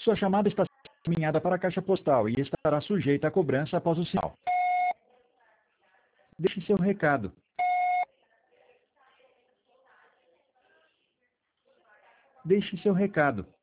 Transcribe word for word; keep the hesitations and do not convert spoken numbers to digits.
Sua chamada está sendo encaminhada para a caixa postal e estará sujeita a cobrança após o sinal. Deixe seu recado. Deixe seu recado.